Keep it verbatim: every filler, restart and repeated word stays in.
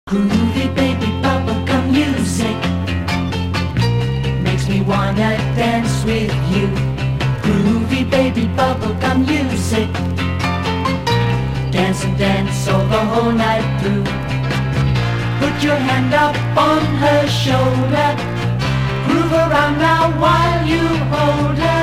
Groovy baby bubblegum music makes me wanna dance with you. Groovy baby bubblegum music, dance and dance all the whole night through. Put your hand up on her shoulder, groove around now while you hold her.